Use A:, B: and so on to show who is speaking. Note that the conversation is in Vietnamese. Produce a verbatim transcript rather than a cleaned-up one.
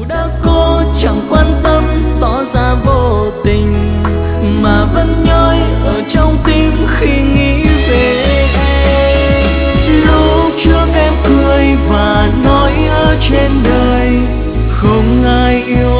A: đã cố chẳng quan tâm tỏ ra vô tình, mà vẫn nhói ở trong tim khi nghĩ về em. Lúc trước em cười và nói ở trên đời không ai yêu